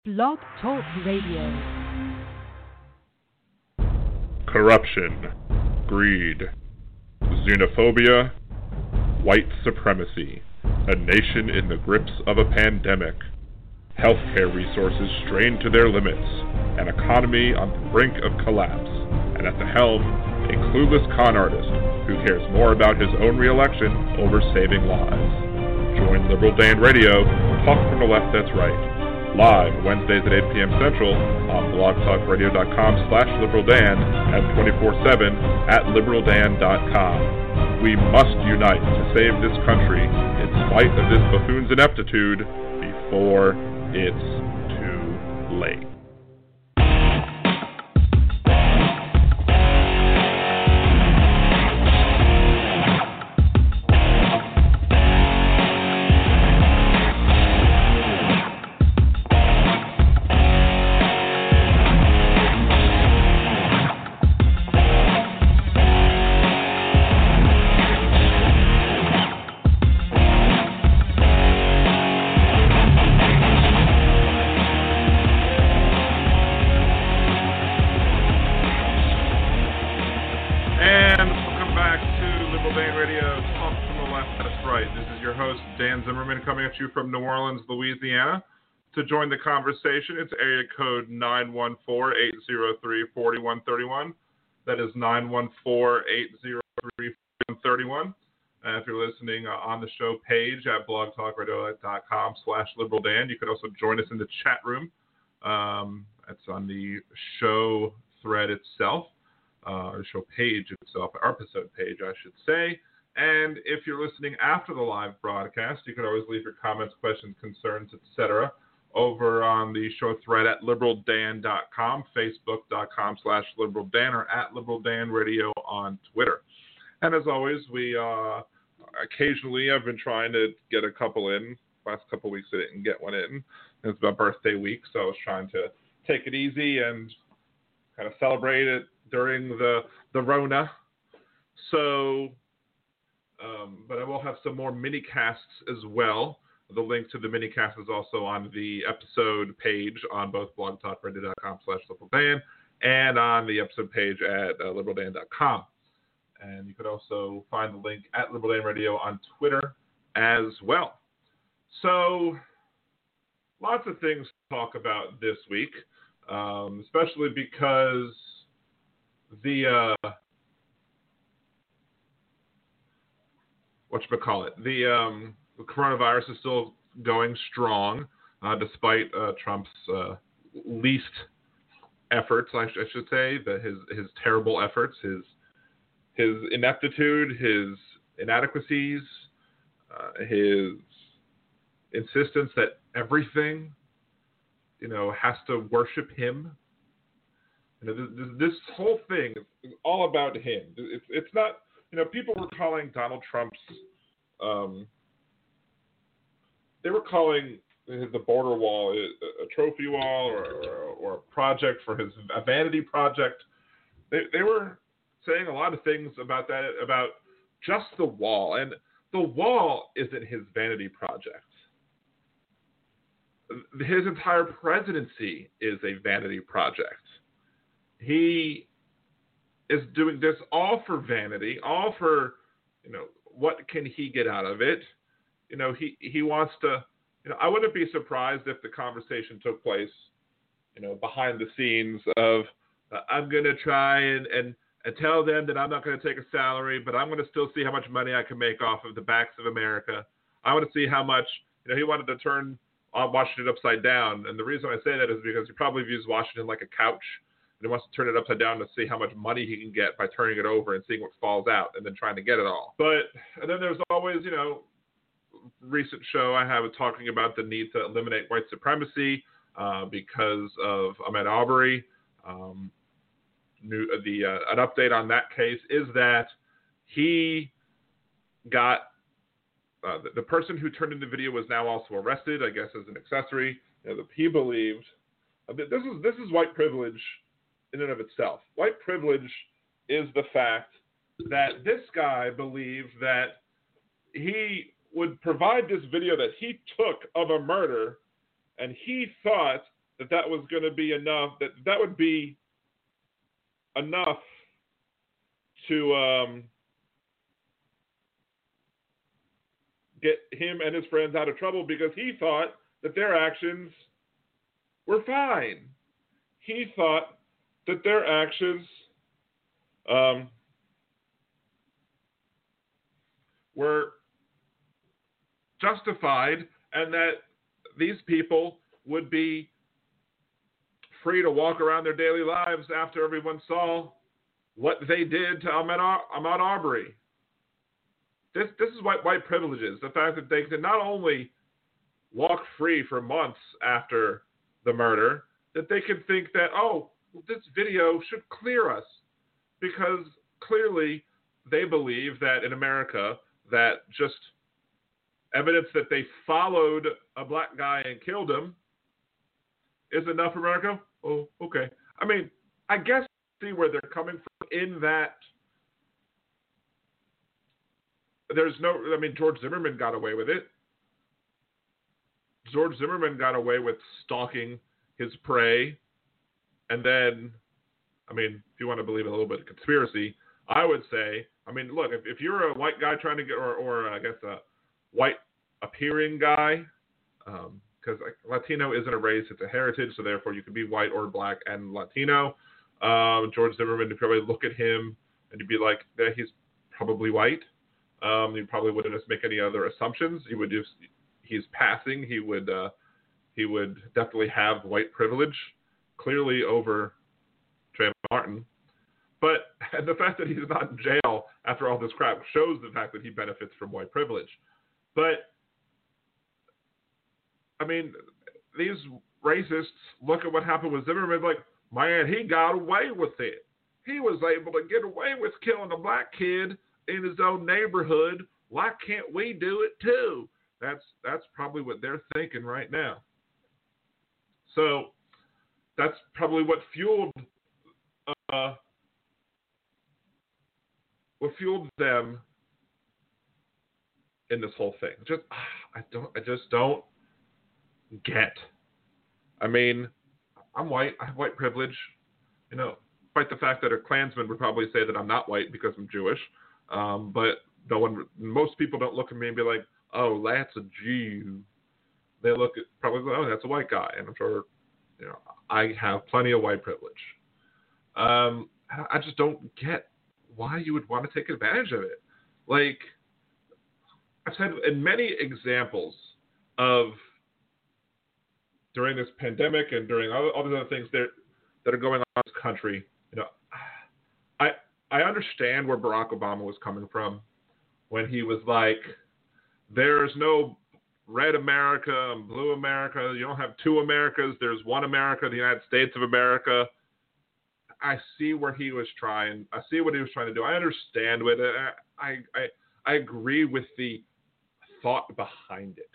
Blog Talk Radio. Corruption, greed, xenophobia, white supremacy, a nation in the grips of a pandemic, healthcare resources strained to their limits, an economy on the brink of collapse, and at the helm, a clueless con artist who cares more about his own re-election over saving lives. Join Liberal Dan Radio, talk from the left that's right. Live Wednesdays at 8 p.m. Central on blogtalkradio.com/liberaldan and 24/7 at liberaldan.com. We must unite to save this country in spite of this buffoon's ineptitude before it's too late. Coming at you from New Orleans, Louisiana. To join the conversation, it's area code 914-803-4131. That is 914-803-4131. If you're listening on the show page at blogtalkradio.com/liberaldan, you can also join us in the chat room. It's on the show thread itself, or show page itself, our episode page, I should say. And if you're listening after the live broadcast, you can always leave your comments, questions, concerns, etc. over on the show thread at liberaldan.com, facebook.com/liberaldan, or at liberaldanradio on Twitter. And as always, we occasionally have been trying to get a couple in. Last couple of weeks I didn't get one in. It's my birthday week, so I was trying to take it easy and kind of celebrate it during the Rona. So... but I will have some more mini-casts as well. The link to the mini-cast is also on the episode page on both blogtalkradio.com/liberaldan and on the episode page at liberaldan.com. And you could also find the link at Liberal Dan Radio on Twitter as well. So, lots of things to talk about this week, especially because the... the coronavirus is still going strong, despite Trump's least efforts, I should say, his terrible efforts, his ineptitude, his inadequacies, his insistence that everything, has to worship him. This whole thing is all about him. It's not. People were calling Donald Trump's, they were calling the border wall a trophy wall or a project for a vanity project. They were saying a lot of things about that, about just the wall. And the wall isn't his vanity project. His entire presidency is a vanity project. He is doing this all for vanity, all for, what can he get out of it? He wants to, I wouldn't be surprised if the conversation took place, behind the scenes of, I'm going to try and tell them that I'm not going to take a salary, but I'm going to still see how much money I can make off of the backs of America. I want to see how much, he wanted to turn Washington upside down. And the reason I say that is because he probably views Washington like a couch. And he wants to turn it upside down to see how much money he can get by turning it over and seeing what falls out and then trying to get it all. And then there's always, recent show I have talking about the need to eliminate white supremacy because of Ahmaud Arbery. An update on that case is that he got, the person who turned in the video was now also arrested, I guess, as an accessory. He believed, this is white privilege in and of itself. White privilege is the fact that this guy believed that he would provide this video that he took of a murder, and he thought that was going to be enough, that would be enough to get him and his friends out of trouble, because he thought that their actions were fine. He thought that their actions were justified, and that these people would be free to walk around their daily lives after everyone saw what they did to Ahmaud Arbery. This is what white privilege is. The fact that they can not only walk free for months after the murder, that they can think that, oh, well, this video should clear us, because clearly they believe that in America, that just evidence that they followed a black guy and killed him is enough for America. Oh, okay. I mean, I guess see where they're coming from in that George Zimmerman got away with it. George Zimmerman got away with stalking his prey. And then, if you want to believe a little bit of conspiracy, I would say, look, if you're a white guy trying to get, or I guess a white appearing guy, because Latino isn't a race, it's a heritage, so therefore you can be white or black and Latino. George Zimmerman, you'd probably look at him and you'd be like, he's probably white. You probably wouldn't just make any other assumptions. You would just, he's passing. He would definitely have white privilege, clearly over Trayvon Martin. But the fact that he's not in jail after all this crap shows the fact that he benefits from white privilege. But these racists look at what happened with Zimmerman like, man, he got away with it. He was able to get away with killing a black kid in his own neighborhood. Why can't we do it too? That's probably what they're thinking right now. So that's probably what fueled them in this whole thing. I just don't get. I'm white. I have white privilege. Despite the fact that a Klansman would probably say that I'm not white because I'm Jewish. But most people don't look at me and be like, oh, that's a Jew. They look at probably, oh, that's a white guy. And I'm sure, I have plenty of white privilege. I just don't get why you would want to take advantage of it. Like, I've said in many examples of during this pandemic and during all these other things that are going on in this country, I understand where Barack Obama was coming from when he was like, there's no red America and blue America. You don't have two Americas. There's one America, the United States of America. I see where he was trying. I see what he was trying to do. I understand with it. I agree with the thought behind it.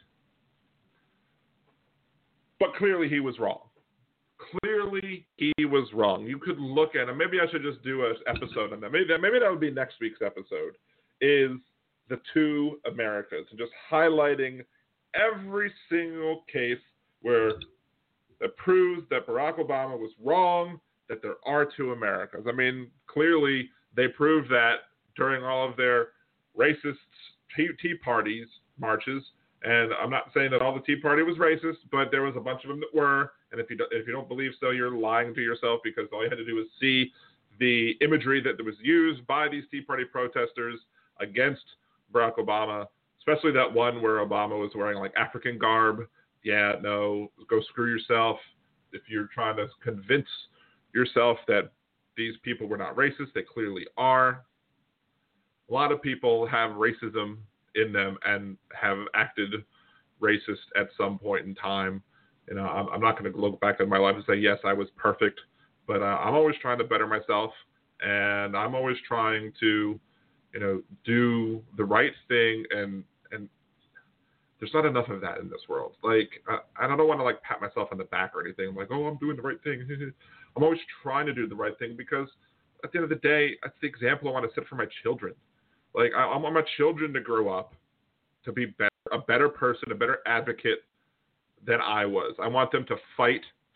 But clearly he was wrong. Clearly he was wrong. You could look at him. Maybe I should just do an episode on that. Maybe that would be next week's episode, is the two Americas, and just highlighting every single case where that proves that Barack Obama was wrong, that there are two Americas. Clearly they proved that during all of their racist Tea Parties marches. And I'm not saying that all the Tea Party was racist, but there was a bunch of them that were. And if you don't believe so, you're lying to yourself, because all you had to do was see the imagery that was used by these Tea Party protesters against Barack Obama, especially that one where Obama was wearing like African garb. Yeah, no, go screw yourself. If you're trying to convince yourself that these people were not racist, they clearly are. A lot of people have racism in them and have acted racist at some point in time. I'm not going to look back at my life and say, yes, I was perfect, but I'm always trying to better myself, and I'm always trying to, do the right thing, and there's not enough of that in this world. Like, I don't want to like pat myself on the back or anything. I'm like, oh, I'm doing the right thing. I'm always trying to do the right thing, because at the end of the day, that's the example I want to set for my children. Like, I want my children to grow up to be a better person, a better advocate than I was. I want them to fight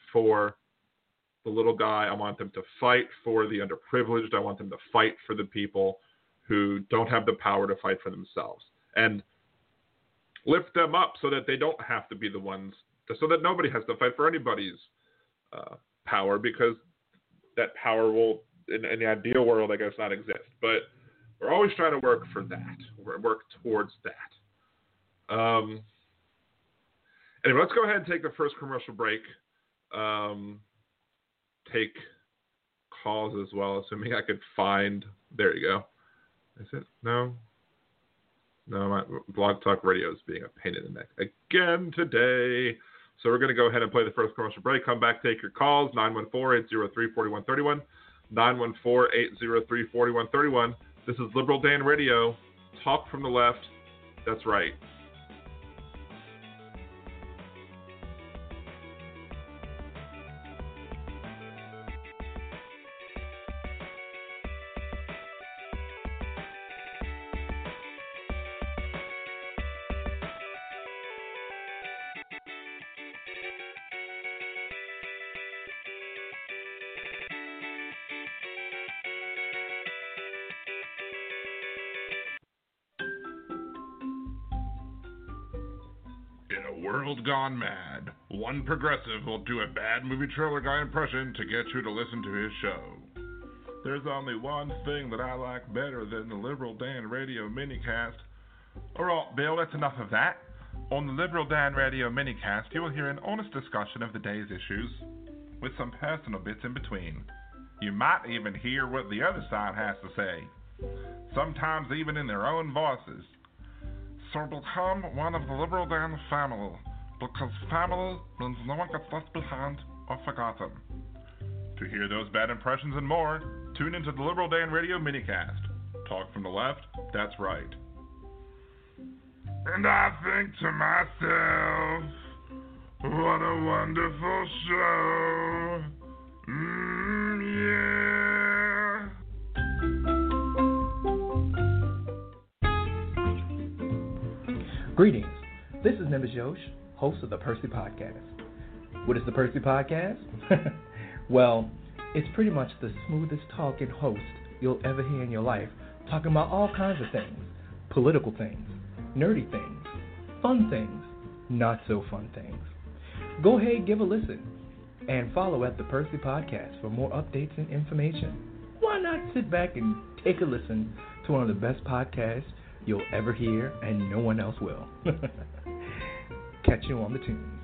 for the little guy. I want them to fight for the underprivileged. I want them to fight for the people who don't have the power to fight for themselves. And lift them up so that they don't have to be the ones, so that nobody has to fight for anybody's power, because that power will, in the ideal world, I guess, not exist. But we're always trying to work for that. Work towards that. Anyway, let's go ahead and take the first commercial break. Take calls as well, assuming I could find. There you go. Is it? No, my Blog Talk Radio is being a pain in the neck again today. So we're going to go ahead and play the first commercial break. Come back, take your calls, 914-803-4131, 914-803-4131. This is Liberal Dan Radio. Talk from the left. That's right. World gone mad. One progressive will do a bad movie trailer guy impression to get you to listen to his show. There's only one thing that I like better than the Liberal Dan Radio minicast. Alright, Bill, that's enough of that. On the Liberal Dan Radio minicast, you will hear an honest discussion of the day's issues, with some personal bits in between. You might even hear what the other side has to say, sometimes even in their own voices. So become one of the Liberal Dan family, because family means no one gets left behind or forgotten. To hear those bad impressions and more, tune into the Liberal Dan Radio minicast. Talk from the left, that's right. And I think to myself, what a wonderful show. Yeah. Greetings. This is Nimbus Yosh, host of the Percy Podcast. What is the Percy Podcast? Well, it's pretty much the smoothest talking host you'll ever hear in your life, talking about all kinds of things. Political things, nerdy things, fun things, not so fun things. Go ahead, give a listen, and follow at the Percy Podcast for more updates and information. Why not sit back and take a listen to one of the best podcasts you'll ever hear, and no one else will. Catch you on the tunes.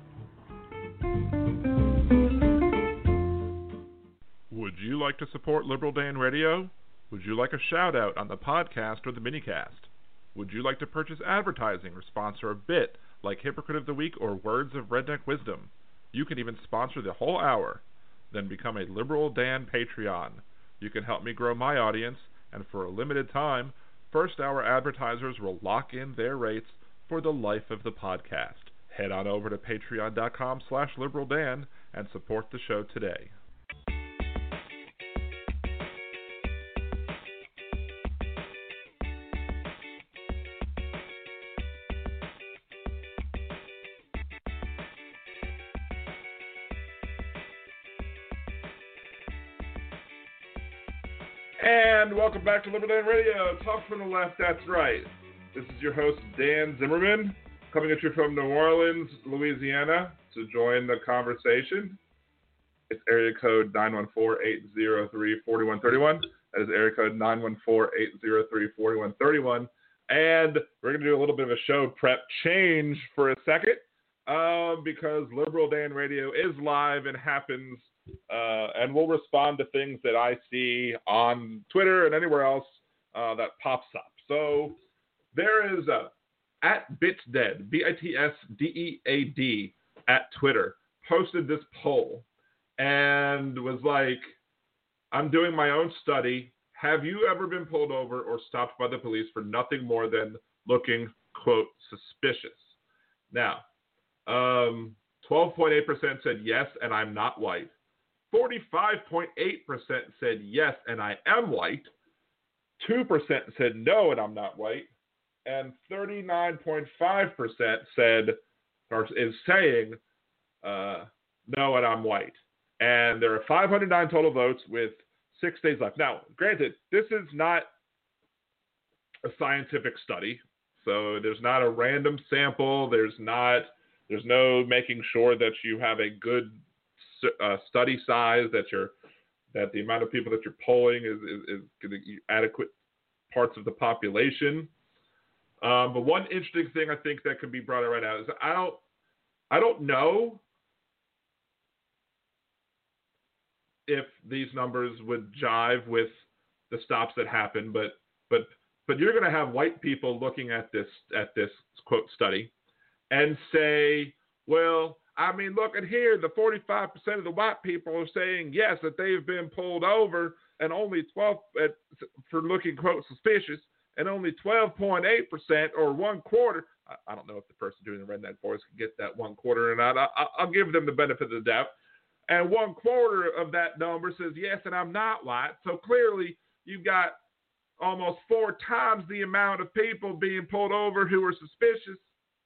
Would you like to support Liberal Dan Radio? Would you like a shout out on the podcast or the minicast? Would you like to purchase advertising or sponsor a bit like Hypocrite of the Week or Words of Redneck Wisdom? You can even sponsor the whole hour. Then become a Liberal Dan Patreon. You can help me grow my audience, and for a limited time, first-hour advertisers will lock in their rates for the life of the podcast. Head on over to patreon.com/liberaldan and support the show today. And welcome back to Liberal Dan Radio. Talk from the left, that's right. This is your host, Dan Zimmerman, coming at you from New Orleans, Louisiana, to join the conversation. It's area code 914-803-4131. That is area code 914-803-4131. And we're going to do a little bit of a show prep change for a second, because Liberal Dan Radio is live and happens, and we'll respond to things that I see on Twitter and anywhere else that pops up. So there is at Bitsdead, BITSDEAD, at Twitter, posted this poll and was like, I'm doing my own study. Have you ever been pulled over or stopped by the police for nothing more than looking, quote, suspicious? Now, 12.8% said yes, and I'm not white. 45.8% said yes, and I am white. 2% said no, and I'm not white. And 39.5% said, or is saying, no, and I'm white. And there are 509 total votes with 6 days left. Now, granted, this is not a scientific study, so there's not a random sample. There's no making sure that you have a good study size, that the amount of people that you're polling is going to adequate parts of the population. But one interesting thing I think that could be brought up right now is I don't know if these numbers would jive with the stops that happen, but you're going to have white people looking at this quote study and say, well, I mean, look at here, the 45% of the white people are saying yes, that they've been pulled over, and only 12 for looking quote suspicious, and only 12.8% or 1/4. I don't know if the person doing the redneck voice can get that 1/4 or not. I'll give them the benefit of the doubt. And 1/4 of that number says yes, and I'm not white. So clearly, you've got almost 4 times the amount of people being pulled over who are suspicious,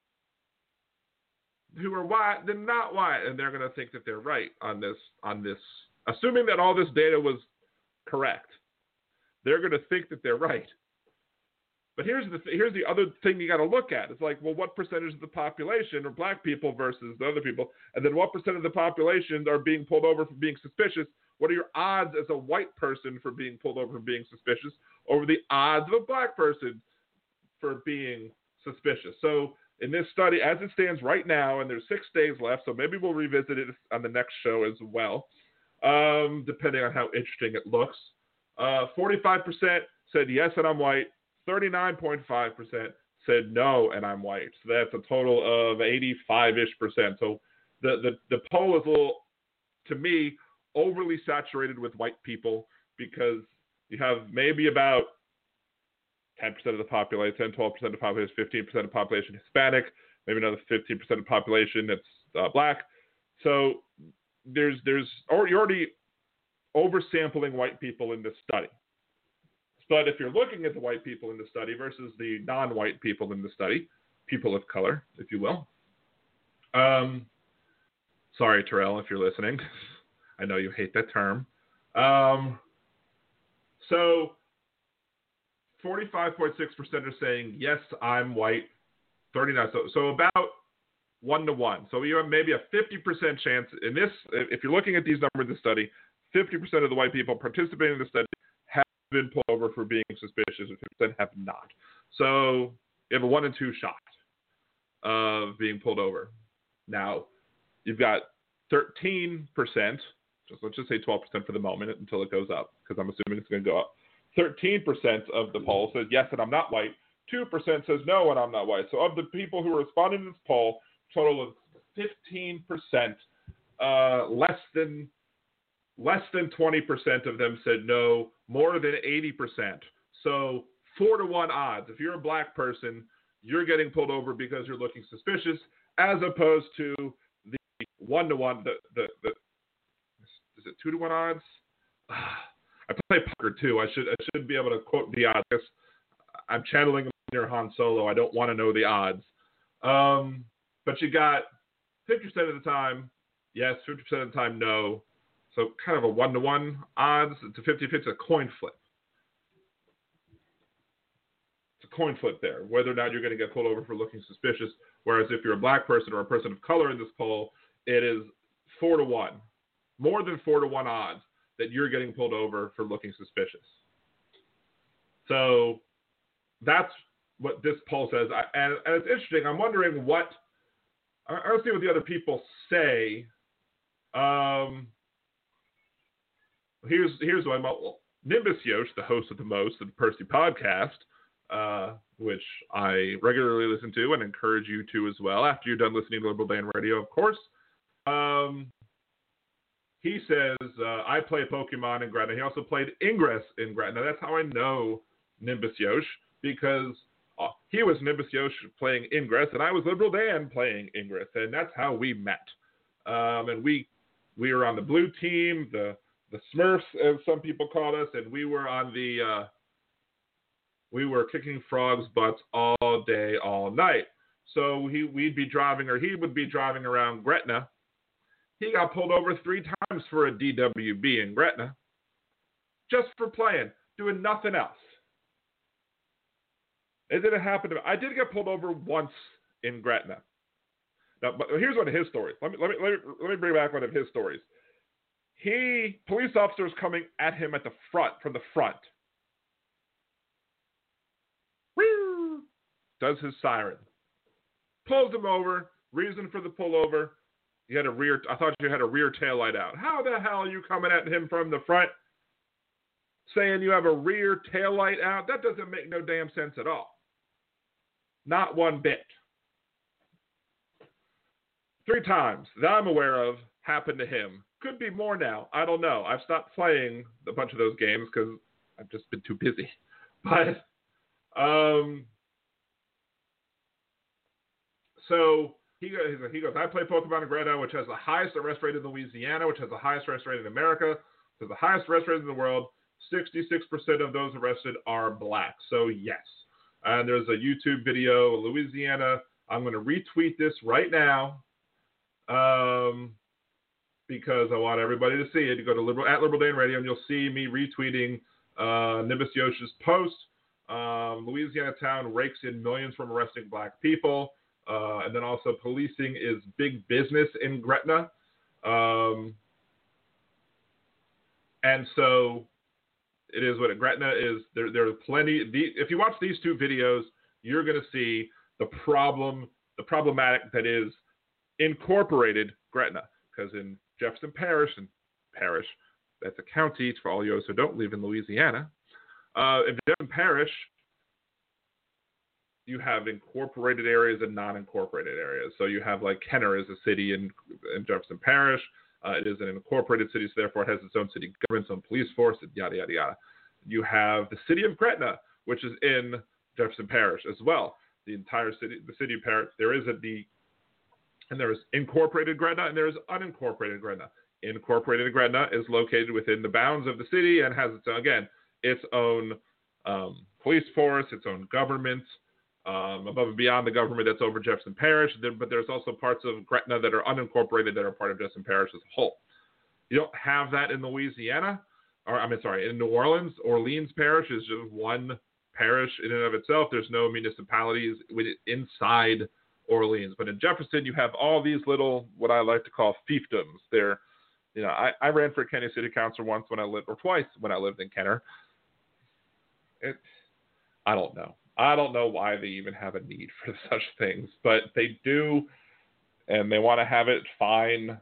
who are white, than not white, and they're going to think that they're right on this. Assuming that all this data was correct, they're going to think that they're right. But here's the other thing you got to look at. It's like, well, what percentage of the population are black people versus the other people? And then what percent of the population are being pulled over for being suspicious? What are your odds as a white person for being pulled over for being suspicious over the odds of a black person for being suspicious? So in this study, as it stands right now, and there's 6 days left, so maybe we'll revisit it on the next show as well, depending on how interesting it looks. 45% said yes, and I'm white. 39.5% said no, and I'm white. So that's a total of 85-ish%. So the poll is a little, to me, overly saturated with white people, because you have maybe about 10% of the population, 10, 12% of the population, 15% of the population Hispanic, maybe another 15% of the population that's black. So you're already oversampling white people in this study. But if you're looking at the white people in the study versus the non-white people in the study, people of color, if you will. Sorry, Terrell, if you're listening. I know you hate that term. So 45.6% are saying, yes, I'm white. 39. So about 1-to-1. So you have maybe a 50% chance in this. If you're looking at these numbers in the study, 50% of the white people participating in the study have been pulled over for being suspicious, and 50% have not. So you have a 1 in 2 shot of being pulled over. Now, you've got 13%, let's just say 12% for the moment until it goes up, because I'm assuming it's going to go up. 13% of the poll says yes, and I'm not white. 2% says no, and I'm not white. So of the people who are responding to this poll, total of 15%, less than 20% of them said no, more than 80%. So 4-to-1 odds. If you're a black person, you're getting pulled over because you're looking suspicious, as opposed to the 1-to-1. Is it 2-to-1 odds? I play poker too. I should be able to quote the odds. I'm channeling near Han Solo. I don't want to know the odds. But you got 50% of the time yes, 50% of the time no. So kind of a 1-to-1 odds. It's a 50-50. It's a coin flip. It's a coin flip there, whether or not you're going to get pulled over for looking suspicious. Whereas if you're a black person or a person of color in this poll, it is 4-to-1. More than 4-to-1 odds that you're getting pulled over for looking suspicious. So that's what this poll says. And it's interesting. I'm wondering what – I'll see what the other people say. Here's one. Nimbus Yosh, the host of the Most of the Percy podcast, which I regularly listen to and encourage you to as well, after you're done listening to Liberal Dan Radio, of course. He says, I play Pokemon in Gretna. He also played Ingress in Gretna. That's how I know Nimbus Yosh, because he was Nimbus Yosh playing Ingress, and I was Liberal Dan playing Ingress, and that's how we met. And we were on the blue team, the Smurfs, as some people called us, and we were on we were kicking frogs' butts all day, all night. So he would be driving around Gretna, He got pulled over 3 times for a DWB in Gretna, just for playing, doing nothing else. It didn't happen to me. I did get pulled over once in Gretna. Now, but here's one of his stories. Let me bring back one of his stories. Police officers coming at him at the front, from the front. Woo! Does his siren. Pulls him over. Reason for the pullover. I thought you had a rear taillight out. How the hell are you coming at him from the front saying you have a rear taillight out? That doesn't make no damn sense at all. Not one bit. 3 times that I'm aware of happened to him. Could be more now. I don't know. I've stopped playing a bunch of those games because I've just been too busy. But, so he goes, I play Pokemon in Gretna, which has the highest arrest rate in Louisiana, which has the highest arrest rate in America, which has the highest arrest rate in the world. 66% of those arrested are black. So, yes. And there's a YouTube video, Louisiana. I'm going to retweet this right now because I want everybody to see it. You go to Liberal Dan Radio, and you'll see me retweeting Nimbus Yosh's post. Louisiana town rakes in millions from arresting black people. And then also policing is big business in Gretna. And so it is what Gretna is. There are plenty. If you watch these 2 videos, you're going to see the problematic that is incorporated Gretna. Because in Jefferson Parish, that's a county for all those who don't live in Louisiana. In Jefferson Parish, you have incorporated areas and non-incorporated areas. So you have like Kenner is a city in Jefferson Parish. It is an incorporated city, so therefore it has its own city government, its own police force, and yada, yada, yada. You have the city of Gretna, which is in Jefferson Parish as well. The entire city, the city of Parish, there is incorporated Gretna and there is unincorporated Gretna. Incorporated Gretna is located within the bounds of the city and has its own police force, its own government, above and beyond the government that's over Jefferson Parish. But there's also parts of Gretna that are unincorporated that are part of Jefferson Parish as a whole. You don't have that in Louisiana, in New Orleans. Orleans Parish is just one parish in and of itself. There's no municipalities inside Orleans. But in Jefferson, you have all these little, what I like to call fiefdoms. I ran for Kenner City Council twice when I lived in Kenner. I don't know. I don't know why they even have a need for such things, but they do, and they want to have it fine.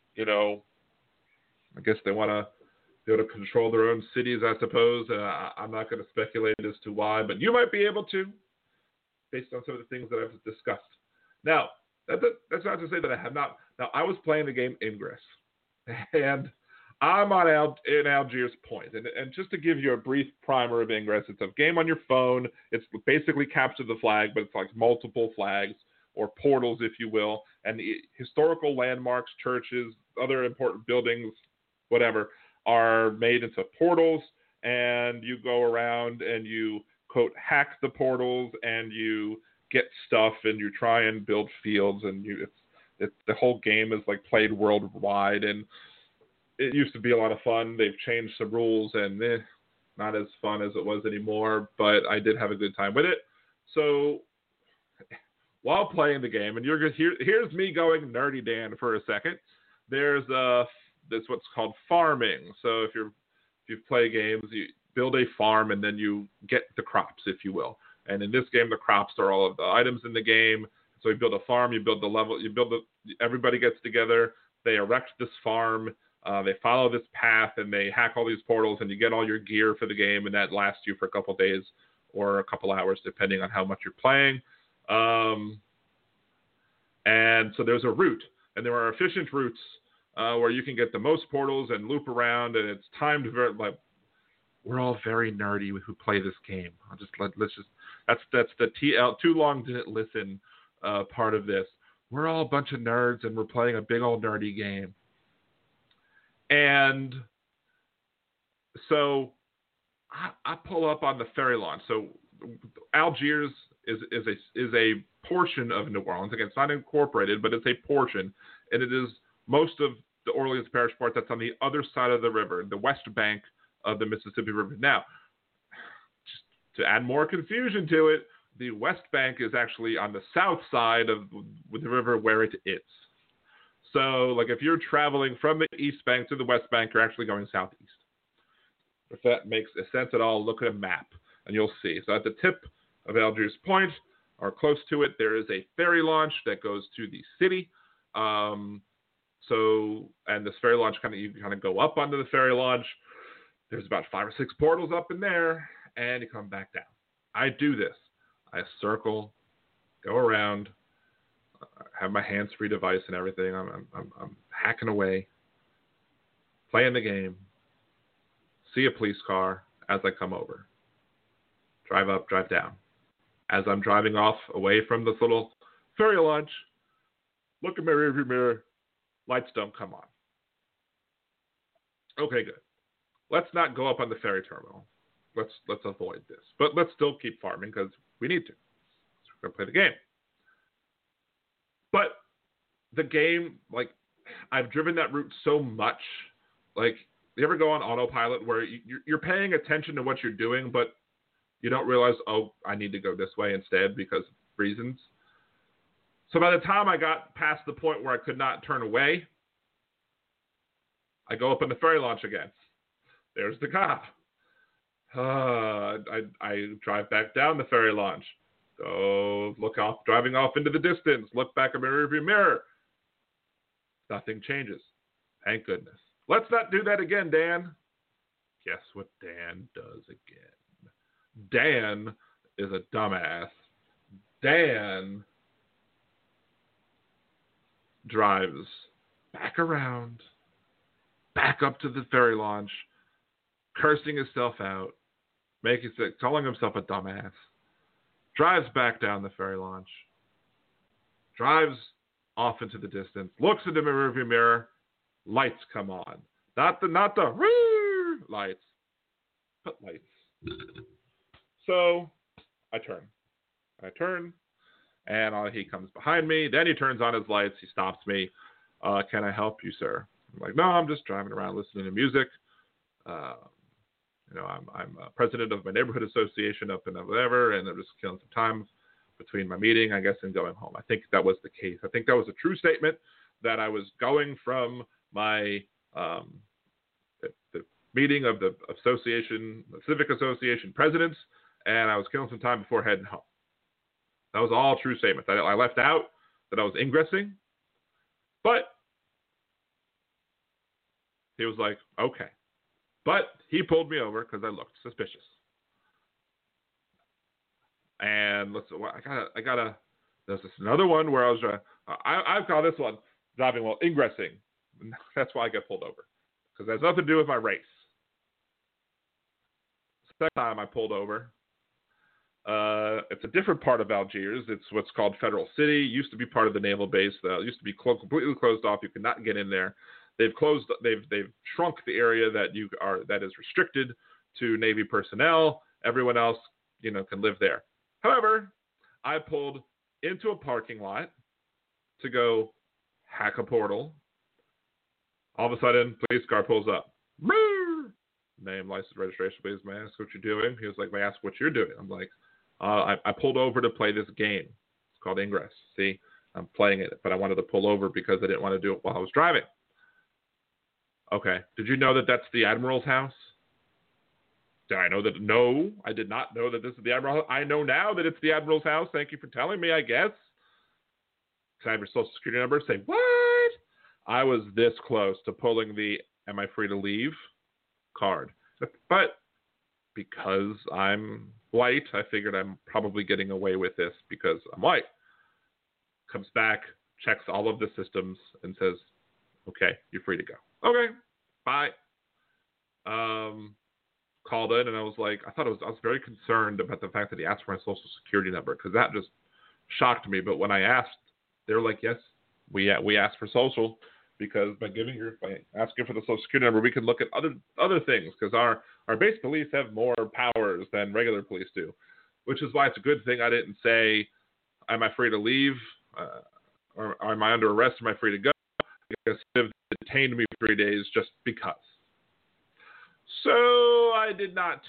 I guess they want to be able to control their own cities, I suppose. I'm not going to speculate as to why, but you might be able to, based on some of the things that I've discussed. Now, that's not to say that I have not. Now, I was playing the game Ingress, and I'm in Algiers Point. And just to give you a brief primer of Ingress, it's a game on your phone. It's basically capture the flag, but it's like multiple flags or portals, if you will. And the historical landmarks, churches, other important buildings, whatever, are made into portals. And you go around and you, quote, hack the portals and you get stuff and you try and build fields. And the whole game is like played worldwide. And it used to be a lot of fun. They've changed some rules and not as fun as it was anymore, but I did have a good time with it. So while playing the game, and here's me going nerdy Dan for a second. There's this what's called farming. So if you play games, you build a farm and then you get the crops, if you will. And in this game, the crops are all of the items in the game. So you build a farm, you build the level, everybody gets together, they erect this farm. They follow this path and they hack all these portals and you get all your gear for the game, and that lasts you for a couple days or a couple hours depending on how much you're playing. And so there's a route, and there are efficient routes where you can get the most portals and loop around, and it's timed very like we're all very nerdy who play this game. That's the TL too long didn't listen part of this. We're all a bunch of nerds and we're playing a big old nerdy game. And so I pull up on the ferry launch. So Algiers is a portion of New Orleans. Again, it's not incorporated, but it's a portion. And it is most of the Orleans Parish part that's on the other side of the river, the west bank of the Mississippi River. Now, just to add more confusion to it, the west bank is actually on the south side of the river where it is. So, like, if you're traveling from the east bank to the west bank, you're actually going southeast. If that makes sense at all, look at a map, and you'll see. So at the tip of Algiers Point, or close to it, there is a ferry launch that goes to the city. And this ferry launch, you kind of go up onto the ferry launch. There's about 5 or 6 portals up in there, and you come back down. I do this. I circle, go around, have my hands-free device and everything. I'm hacking away, playing the game, see a police car as I come over, drive up, drive down. As I'm driving off away from this little ferry launch, look in my rearview mirror, lights don't come on. Okay, good. Let's not go up on the ferry terminal. Let's avoid this. But let's still keep farming because we need to. So we're going to play the game. But the game, like, I've driven that route so much. Like, you ever go on autopilot where you're paying attention to what you're doing, but you don't realize, oh, I need to go this way instead because of reasons. So by the time I got past the point where I could not turn away, I go up on the ferry launch again. There's the cop. I drive back down the ferry launch. Go look off, driving off into the distance. Look back at my rearview mirror. Nothing changes. Thank goodness. Let's not do that again, Dan. Guess what Dan does again? Dan is a dumbass. Dan drives back around, back up to the ferry launch, cursing himself out, calling himself a dumbass, drives back down the ferry launch, drives off into the distance, looks into the rearview mirror, lights come on. Not the lights, but lights. So I turn, and he comes behind me. Then he turns on his lights. He stops me. Can I help you, sir? I'm like, no, I'm just driving around listening to music. I'm president of my neighborhood association up in whatever, and I'm just killing some time between my meeting, I guess, and going home. I think that was the case. I think that was a true statement that I was going from my the meeting of the association, the civic association presidents, and I was killing some time before heading home. That was all true statements. I left out that I was ingressing, but he was like, okay. But he pulled me over because I looked suspicious. And there's another one where I've got this one, driving while ingressing. That's why I get pulled over. Because it has nothing to do with my race. Second time I pulled over, it's a different part of Algiers. It's what's called Federal City. It used to be part of the naval base. It used to be completely closed off. You could not get in there. They've shrunk the area that is restricted to Navy personnel. Everyone else, can live there. However, I pulled into a parking lot to go hack a portal. All of a sudden, police car pulls up. Name, license, registration, please. May I ask what you're doing? He was like, may I ask what you're doing? I'm like, I pulled over to play this game. It's called Ingress. See, I'm playing it, but I wanted to pull over because I didn't want to do it while I was driving. Okay. Did you know that that's the Admiral's house? Did I know that? No, I did not know that this is the Admiral's house. I know now that it's the Admiral's house. Thank you for telling me, I guess. Can I have your social security number? Say, what? I was this close to pulling the am I free to leave card. But because I'm white, I figured I'm probably getting away with this because I'm white. Comes back, checks all of the systems, and says, okay, you're free to go. Okay, bye. Called in, and I was very concerned about the fact that he asked for my social security number because that just shocked me. But when I asked, they were like, yes, we asked for social because by asking for the social security number, we can look at other things because our base police have more powers than regular police do, which is why it's a good thing I didn't say, am I free to leave? Or am I under arrest? Am I free to go? guess Civ detained me for 3 days just because. So I did not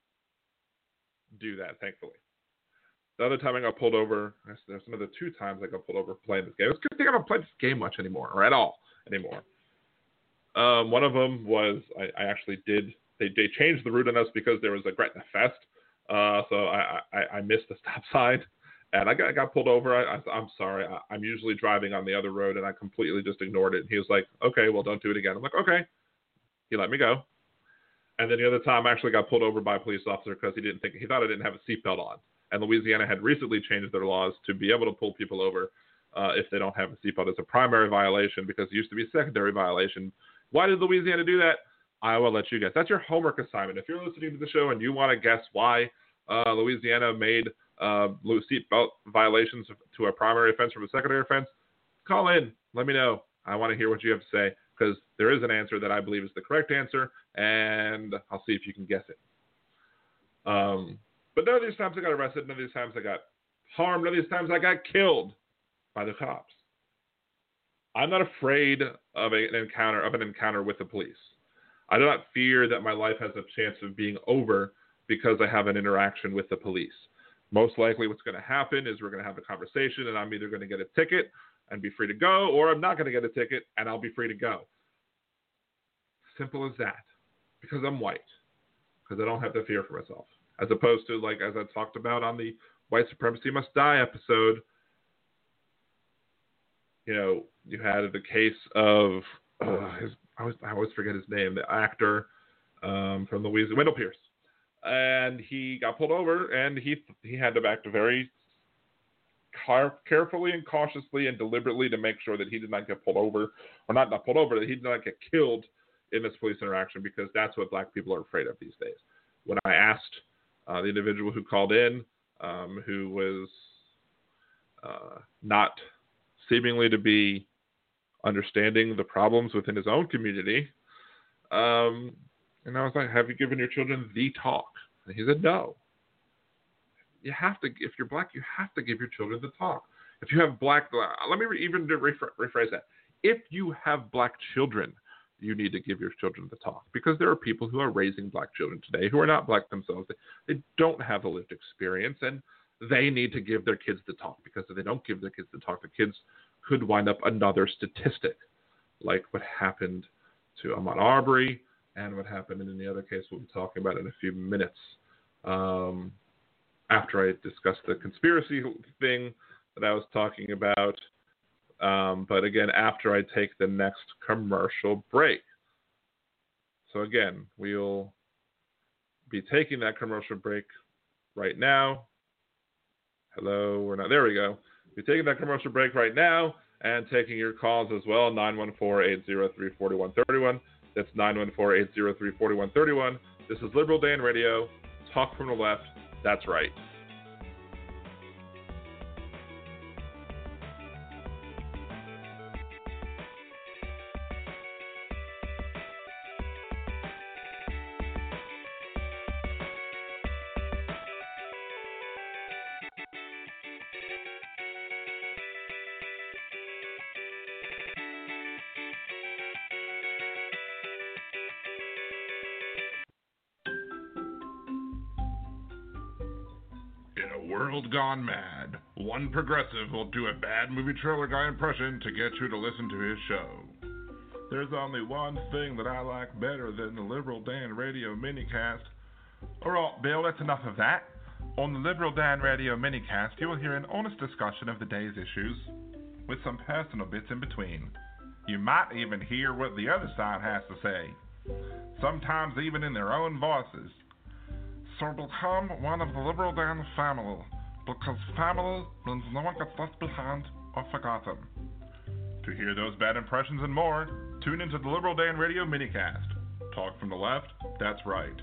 do that, thankfully. The other time I got pulled over, there's another 2 times I got pulled over playing this game. It's a good thing I don't play this game much anymore, or at all anymore. One of them was I actually did. They changed the route on us because there was a Gretna Fest, so I missed the stop sign, and I got pulled over. I'm sorry. I'm usually driving on the other road, and I completely just ignored it. And he was like, "Okay, well, don't do it again." I'm like, "Okay." He let me go. And then the other time I actually got pulled over by a police officer because he thought I didn't have a seatbelt on. And Louisiana had recently changed their laws to be able to pull people over if they don't have a seatbelt. It's a primary violation because it used to be a secondary violation. Why did Louisiana do that? I will let you guess. That's your homework assignment. If you're listening to the show and you want to guess why Louisiana made seatbelt violations to a primary offense from a secondary offense, call in. Let me know. I want to hear what you have to say because there is an answer that I believe is the correct answer, and I'll see if you can guess it. But none of these times I got arrested. None of these times I got harmed. None of these times I got killed by the cops. I'm not afraid of an encounter with the police. I do not fear that my life has a chance of being over because I have an interaction with the police. Most likely what's going to happen is we're going to have a conversation and I'm either going to get a ticket and be free to go, or I'm not going to get a ticket and I'll be free to go. Simple as that. Because I'm white. Because I don't have to fear for myself. As opposed to, like, as I talked about on the White Supremacy Must Die episode, you know, you had the case of, I always forget his name, the actor from Louisiana, Wendell Pierce. And he got pulled over, and he had to act very carefully and cautiously and deliberately to make sure that he did not get pulled over, or not pulled over, that he did not get killed in this police interaction, because that's what black people are afraid of these days. When I asked the individual who called in, who was not seemingly to be understanding the problems within his own community, and I was like, have you given your children the talk? And he said, no. You have to, if you're black, you have to give your children the talk. If you have black, let me even rephrase that. If you have black children, you need to give your children the talk, because there are people who are raising black children today who are not black themselves. They don't have the lived experience, and they need to give their kids the talk, because if they don't give their kids the talk, the kids could wind up another statistic, like what happened to Ahmaud Arbery and what happened in the other case we'll be talking about in a few minutes, after I discuss the conspiracy thing that I was talking about. But again, after I take the next commercial break. So again, we'll be taking that commercial break right now. Hello, we're not. There we go. We're taking that commercial break right now and taking your calls as well. 914-803-4131. That's 914-803-4131. This is Liberal Dan Radio. Talk from the left. That's right. World Gone Mad. One progressive will do a bad movie trailer guy impression to get you to listen to his show. There's only one thing that I like better than the Liberal Dan Radio minicast. Alright, Bill, that's enough of that. On the Liberal Dan Radio minicast, you will hear an honest discussion of the day's issues, with some personal bits in between. You might even hear what the other side has to say, sometimes even in their own voices. So become one of the Liberal Dan family, because family means no one gets left behind or forgotten. To hear those bad impressions and more, tune into the Liberal Dan Radio minicast. Talk from the left, that's right.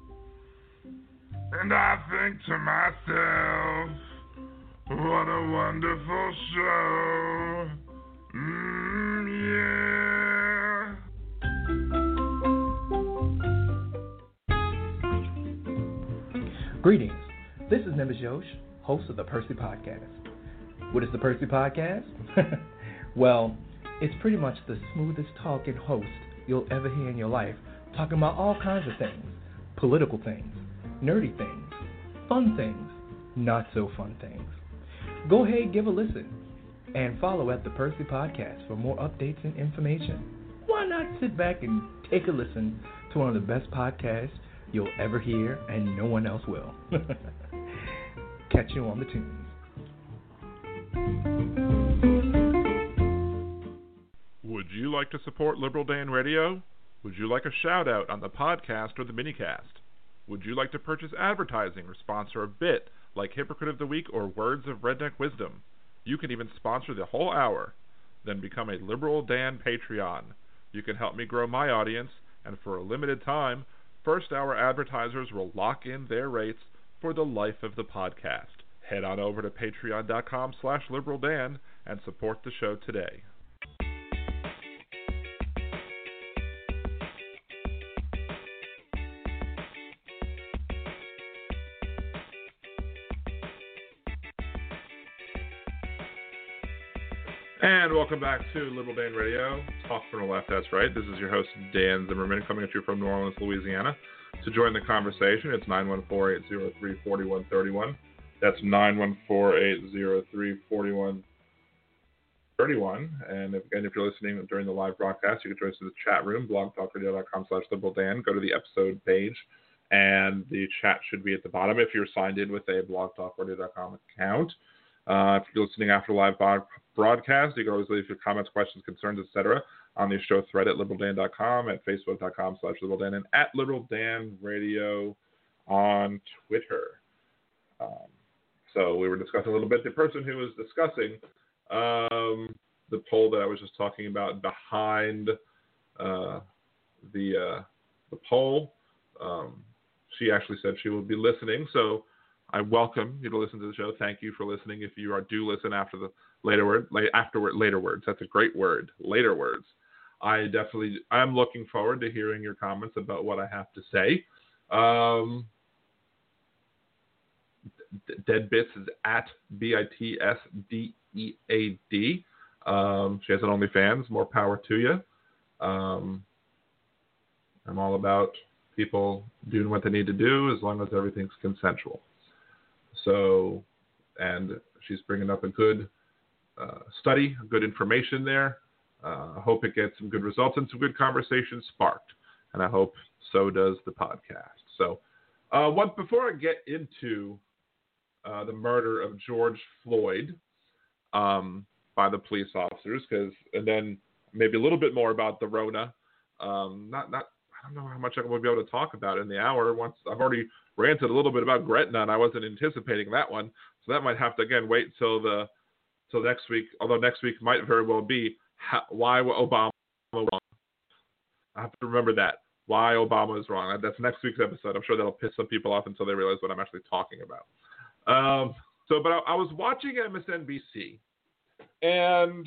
And I think to myself, what a wonderful show. Yeah. Greetings. This is Nimbus Yosh, host of the Percy Podcast. What is the Percy Podcast? Well, It's pretty much the smoothest talking host you'll ever hear in your life, talking about all kinds of things. Political things, nerdy things, fun things, not so fun things. Go ahead, give a listen, and follow at the Percy Podcast for more updates and information. Why not sit back and take a listen to one of the best podcasts you'll ever hear, and no one else will. Catch you on the tunes. Would you like to support Liberal Dan Radio? Would you like a shout out on the podcast or the minicast? Would you like to purchase advertising or sponsor a bit like Hypocrite of the Week or Words of Redneck Wisdom? You can even sponsor the whole hour. Then become a Liberal Dan Patreon. You can help me grow my audience, and for a limited time, first hour advertisers will lock in their rates for the life of the podcast. Head on over to patreon.com/liberaldan and support the show today. And welcome back to Liberal Dan Radio. Talk from the left, that's right. This is your host, Dan Zimmerman, coming at you from New Orleans, Louisiana. To join the conversation, it's 914-803-4131. That's 914-803-4131. And if you're listening during the live broadcast, you can join us in the chat room, blogtalkradio.com/liberaldan. Go to the episode page, and the chat should be at the bottom if you're signed in with a blogtalkradio.com account. If you're listening after the live broadcast, you can always leave your comments, questions, concerns, etc. on the show thread at liberaldan.com, at facebook.com/liberaldan, and at liberaldanradio on Twitter. So we were discussing a little bit. The person who was discussing the poll that I was just talking about behind the poll, she actually said she will be listening. So I welcome you to listen to the show. Thank you for listening. If you do listen after the later words. That's a great word. Later words. I'm looking forward to hearing your comments about what I have to say. Deadbits is at BITSDEAD. She has an OnlyFans. More power to you. I'm all about people doing what they need to do as long as everything's consensual. So, and she's bringing up a good study, good information there. I hope it gets some good results and some good conversations sparked. And I hope so does the podcast. So, before I get into the murder of George Floyd by the police officers, and then maybe a little bit more about the Rona. I don't know how much I will be able to talk about in the hour. Once I've already ranted a little bit about Gretna, and I wasn't anticipating that one, so that might have to again wait till next week. Although next week might very well be why Obama was wrong. I have to remember that why Obama is wrong. That's next week's episode. I'm sure that'll piss some people off until they realize what I'm actually talking about. But I was watching MSNBC, and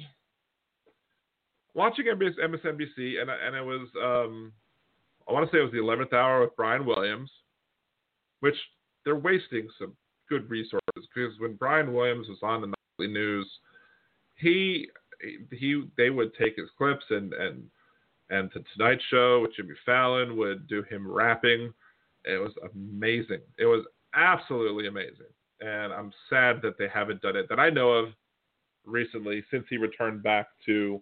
MSNBC, and it was I want to say it was the 11th hour with Brian Williams, which they're wasting some good resources, because when Brian Williams was on the nightly news, they would take his clips and the Tonight Show with Jimmy Fallon would do him rapping. It was amazing. It was absolutely amazing. And I'm sad that they haven't done it that I know of recently since he returned back to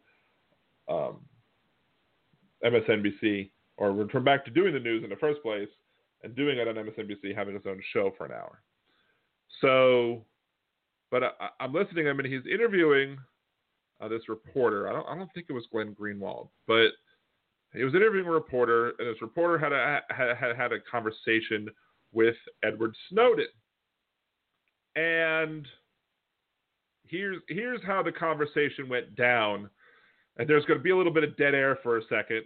MSNBC, or returned back to doing the news in the first place and doing it on MSNBC, having his own show for an hour. So, but I'm listening to him, and he's interviewing this reporter. I don't think it was Glenn Greenwald, but he was interviewing a reporter, and this reporter had a conversation with Edward Snowden. And here's how the conversation went down. And there's going to be a little bit of dead air for a second.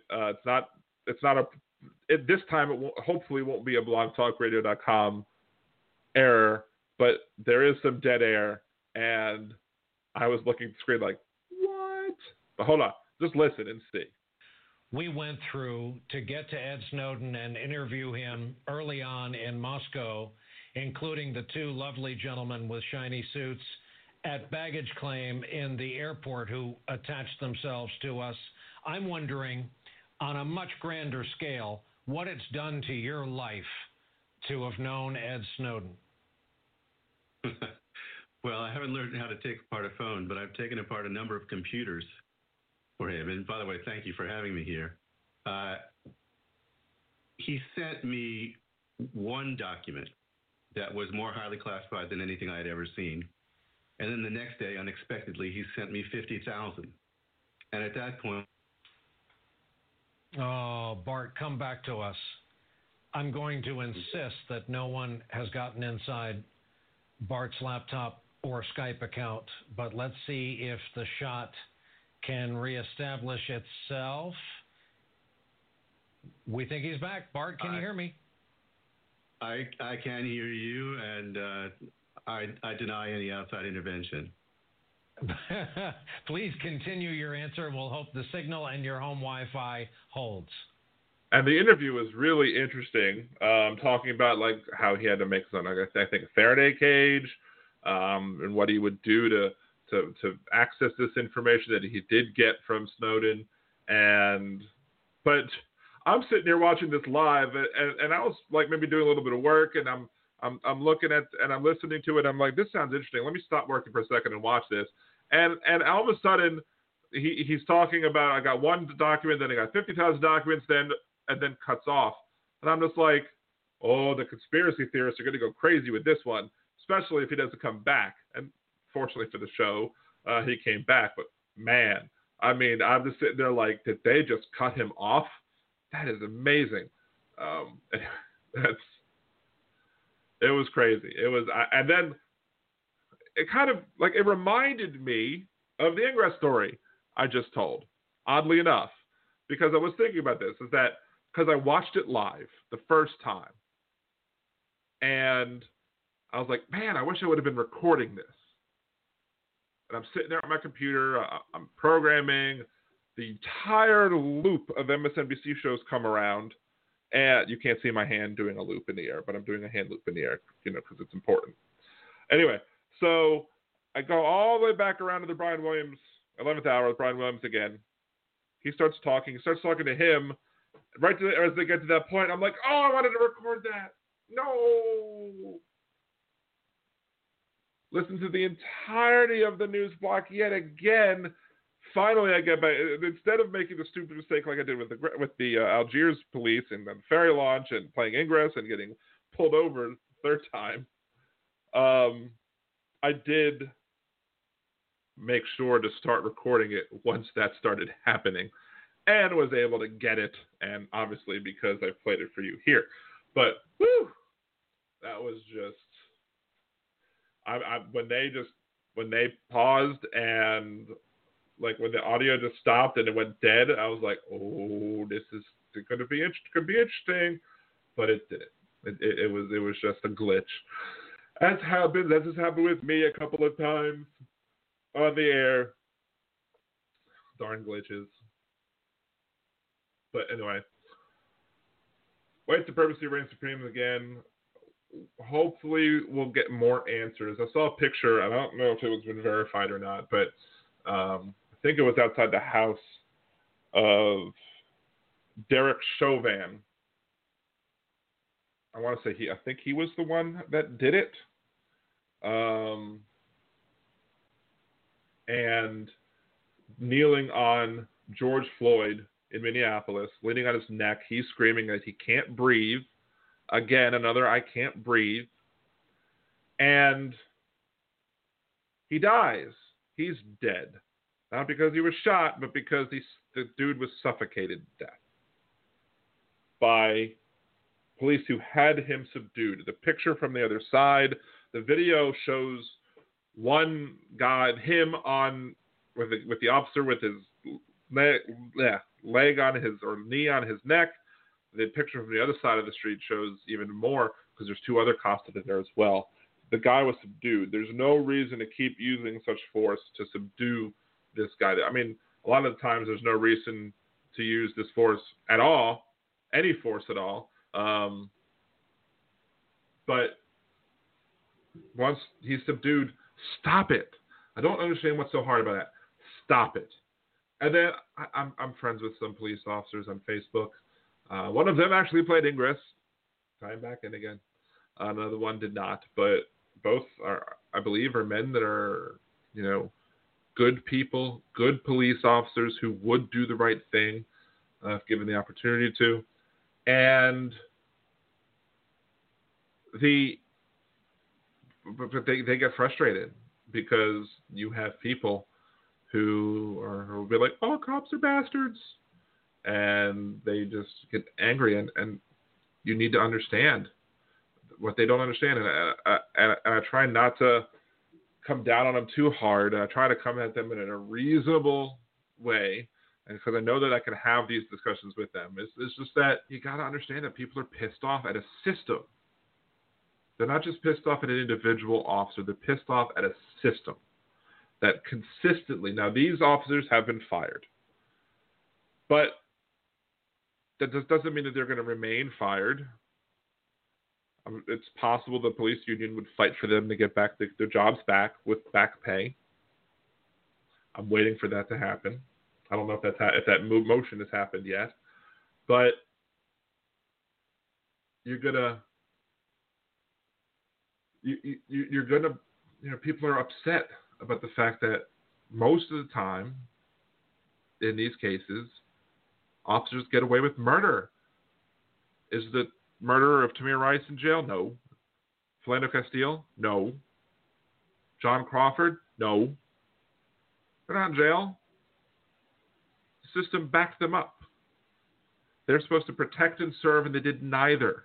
This time it hopefully won't be a blogtalkradio.com error, but there is some dead air, and I was looking at the screen like, what? But hold on, just listen and see. We went through to get to Ed Snowden and interview him early on in Moscow, including the two lovely gentlemen with shiny suits at baggage claim in the airport who attached themselves to us. I'm wondering, on a much grander scale, what it's done to your life to have known Ed Snowden. Well, I haven't learned how to take apart a phone, but I've taken apart a number of computers for him. And by the way, thank you for having me here. He sent me one document that was more highly classified than anything I had ever seen. And then the next day, unexpectedly, he sent me 50,000. And at that point... Oh, Bart, come back to us. I'm going to insist that no one has gotten inside Bart's laptop or Skype account, but let's see if the shot can reestablish itself. We think he's back. Bart, can you hear me? I can hear you, and I deny any outside intervention. Please continue your answer, and we'll hope the signal and your home Wi-Fi holds. And the interview was really interesting, talking about like how he had to make some, I think, a Faraday cage, and what he would do to access this information that he did get from Snowden. But I'm sitting here watching this live, and I was like maybe doing a little bit of work, and I'm looking at and I'm listening to it. I'm like, this sounds interesting. Let me stop working for a second and watch this. And all of a sudden, he's talking about, I got one document, then I got 50,000 documents, and then cuts off. And I'm just like, oh, the conspiracy theorists are going to go crazy with this one, especially if he doesn't come back. And fortunately for the show, he came back. But man, I mean, I'm just sitting there like, did they just cut him off? That is amazing. It was crazy. It was, and then it kind of like, it reminded me of the Ingress story I just told, oddly enough, because I was thinking about this, is that because I watched it live the first time, and I was like, man, I wish I would have been recording this. And I'm sitting there on my computer, I'm programming, the entire loop of MSNBC shows come around, and you can't see my hand doing a loop in the air, but I'm doing a hand loop in the air, because it's important. Anyway, so I go all the way back around to the Brian Williams, 11th hour with Brian Williams again. He starts talking to him. Right as they get to that point, I'm like, oh, I wanted to record that. No. Listen to the entirety of the news block yet again. Finally, I get back. Instead of making the stupid mistake like I did with the Algiers police and the ferry launch and playing Ingress and getting pulled over third time, I did make sure to start recording it once that started happening, and was able to get it, and obviously because I played it for you here. But whew, that was just when they paused and like when the audio just stopped and it went dead, I was like, oh, this is going to be interesting, but it didn't. It was just a glitch. As has happened with me a couple of times on the air. Darn glitches. But anyway, white supremacy reigns supreme again. Hopefully we'll get more answers. I saw a picture. I don't know if it was been verified or not, but I think it was outside the house of Derek Chauvin. I want to say I think he was the one that did it. And kneeling on George Floyd in Minneapolis, leaning on his neck, he's screaming that he can't breathe. Again, another I can't breathe. And he dies. He's dead. Not because he was shot, but because the dude was suffocated to death by police who had him subdued. The picture from the other side, the video shows one guy, him on with the officer with his leg on his or knee on his neck. The picture from the other side of the street shows even more because there's two other cops in there as well. The guy was subdued. There's no reason to keep using such force to subdue this guy. I mean, a lot of the times there's no reason to use this force at all, any force at all. But once he's subdued, stop it. I don't understand what's so hard about that. Stop it. And then I'm friends with some police officers on Facebook. One of them actually played Ingress. Time back in again. Another one did not. But both are, I believe, are men that are, good people, good police officers who would do the right thing if given the opportunity to. And they get frustrated because you have people who will be like, oh, cops are bastards. And they just get angry. And you need to understand what they don't understand. And I try not to come down on them too hard. I try to come at them in a reasonable way. And because I know that I can have these discussions with them. It's just that you got to understand that people are pissed off at a system. They're not just pissed off at an individual officer. They're pissed off at a system that consistently, now these officers have been fired, but that doesn't mean that they're going to remain fired. It's possible the police union would fight for them to get back their jobs back with back pay. I'm waiting for that to happen. I don't know if that motion has happened yet, but you're gonna people are upset about the fact that most of the time in these cases, officers get away with murder. Is the murderer of Tamir Rice in jail? No. Philando Castile? No. John Crawford? No. They're not in jail. The system backed them up. They're supposed to protect and serve, and they did neither.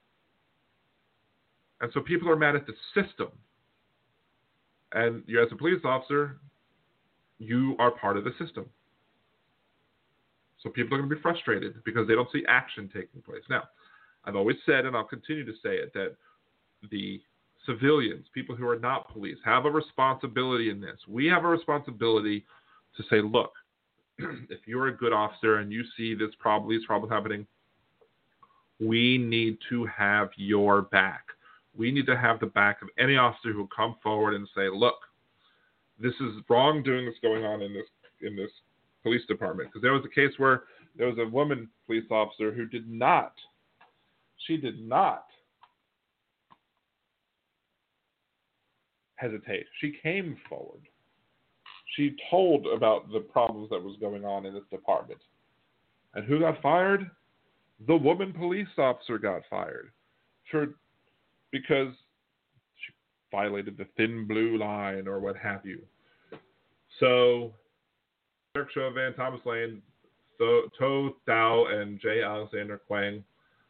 And so people are mad at the system. And you, as a police officer, you are part of the system. So people are going to be frustrated because they don't see action taking place. Now, I've always said, and I'll continue to say it, that the civilians, people who are not police, have a responsibility in this. We have a responsibility to say, look, if you're a good officer and you see these problems happening, we need to have your back. We need to have the back of any officer who will come forward and say, look, this is wrongdoing that's going on in this police department. Because there was a case where there was a woman police officer who did not hesitate. She came forward. She told about the problems that was going on in this department. And who got fired? The woman police officer got fired because she violated the thin blue line or what have you. So, Eric Chauvin, Thomas Lane, To Thao, and J. Alexander Quang,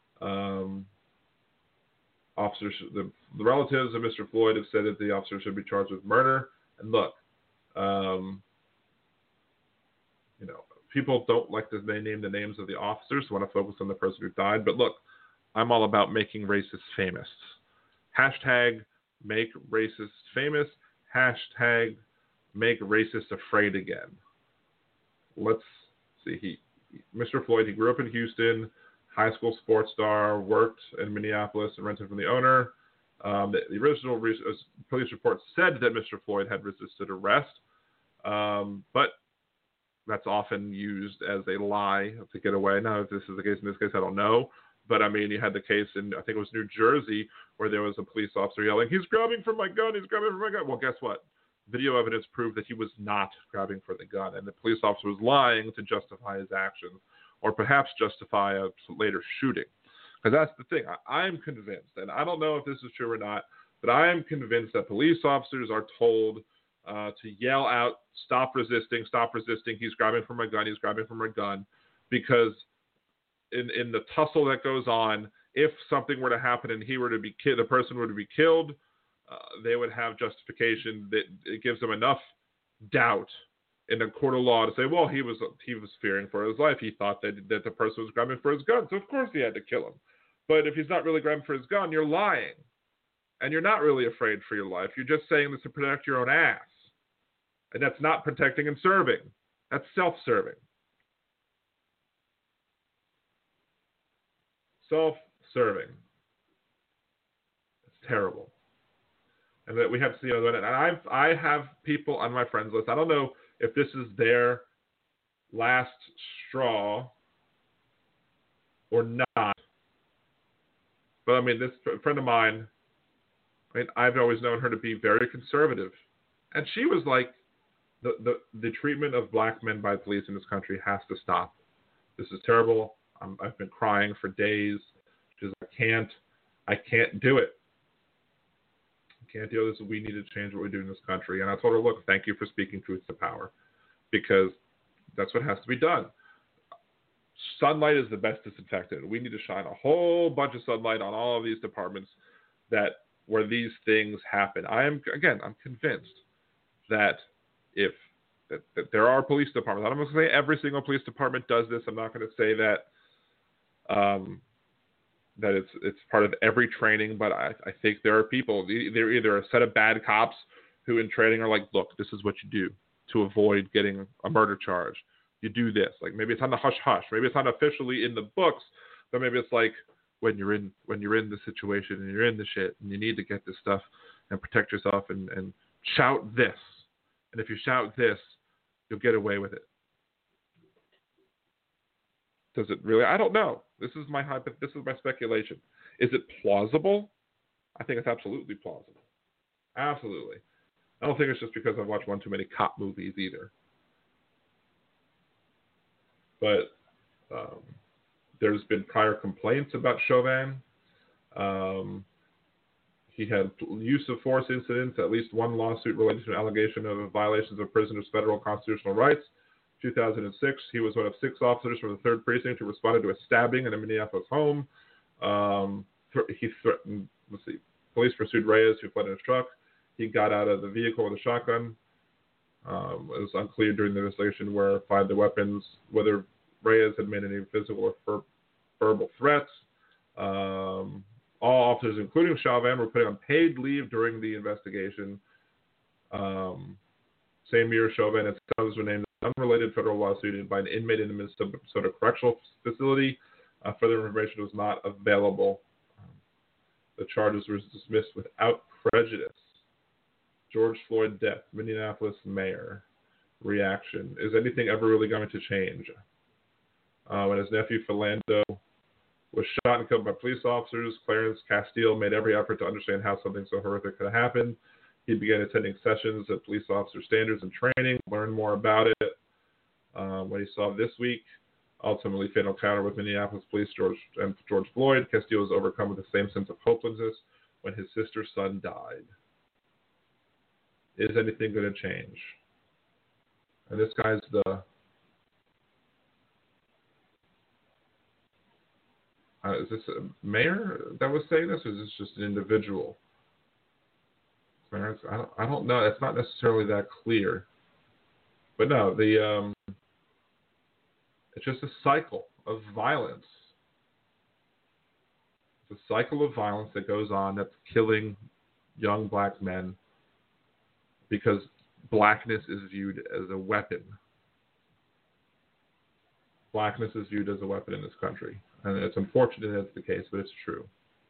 officers, the relatives of Mr. Floyd have said that the officer should be charged with murder. And look, people don't like to name the names of the officers, so want to focus on the person who died. But look, I'm all about making racists famous. Hashtag make racists famous. Hashtag make racists afraid again. Let's see. Mr. Floyd, he grew up in Houston, high school sports star, worked in Minneapolis and rented from the owner. The original police report said that Mr. Floyd had resisted arrest, but that's often used as a lie to get away. Now, if this is the case in this case, I don't know. But, I mean, you had the case in, I think it was New Jersey, where there was a police officer yelling, he's grabbing for my gun, he's grabbing for my gun. Well, guess what? Video evidence proved that he was not grabbing for the gun, and the police officer was lying to justify his actions, or perhaps justify a later shooting. Because that's the thing. I'm convinced, and I don't know if this is true or not, but I am convinced that police officers are told to yell out, stop resisting, he's grabbing for my gun, because in the tussle that goes on, if something were to happen and he were to be the person were to be killed, they would have justification that it gives them enough doubt in a court of law to say, well, he was fearing for his life. He thought that the person was grabbing for his gun, so of course he had to kill him. But if he's not really grabbing for his gun, you're lying. And you're not really afraid for your life. You're just saying this to protect your own ass. And that's not protecting and serving. That's self-serving. Self-serving. It's terrible. and that we have to see. And I have people on my friends list. I don't know if this is their last straw or not, but I mean, this friend of mine, I mean, I've always known her to be very conservative, and she was like, the treatment of black men by police in this country has to stop. This is terrible. I've been crying for days. Just I can't do it. I can't deal with this. We need to change what we do in this country. And I told her, look, thank you for speaking truth to power, because that's what has to be done. Sunlight is the best disinfectant. We need to shine a whole bunch of sunlight on all of these departments where these things happen. I'm convinced that that there are police departments. I'm not going to say every single police department does this. I'm not going to say that that it's part of every training, but I think there are people. They're either a set of bad cops who in training are like, look, this is what you do to avoid getting a murder charge. You do this. Like, maybe it's on the hush-hush. Maybe it's not officially in the books, but maybe it's like when you're in the situation and you're in the shit and you need to get this stuff and protect yourself and shout this. And if you shout this, you'll get away with it. Does it really? I don't know. This is my speculation. Is it plausible? I think it's absolutely plausible. Absolutely. I don't think it's just because I've watched one too many cop movies either. But there's been prior complaints about Chauvin. He had use of force incidents, at least one lawsuit related to an allegation of violations of prisoners' federal constitutional rights. 2006, he was one of 6 officers from the 3rd Precinct who responded to a stabbing in a Minneapolis home. He threatened, police pursued Reyes, who fled in his truck. He got out of the vehicle with a shotgun. It was unclear during the investigation where find the weapons, whether Reyes had made any physical or verbal threats. All officers, including Chauvin, were put on paid leave during the investigation. Same year, Chauvin and others were named an unrelated federal lawsuit by an inmate in the Minnesota Correctional Facility. Further information was not available. The charges were dismissed without prejudice. George Floyd death, Minneapolis mayor. Reaction. Is anything ever really going to change? When his nephew Philando was shot and killed by police officers, Clarence Castile made every effort to understand how something so horrific could have happened. He began attending sessions at police officer standards and training, learned more about it. What he saw this week, ultimately fatal encounter with Minneapolis police and George Floyd, Castile was overcome with the same sense of hopelessness when his sister's son died. Is anything going to change? And this guy's is this a mayor that was saying this, or is this just an individual? I don't know. It's not necessarily that clear. But no, it's just a cycle of violence. It's a cycle of violence that goes on that's killing young black men because blackness is viewed as a weapon. Blackness is viewed as a weapon in this country. And it's unfortunate that's the case, but it's true.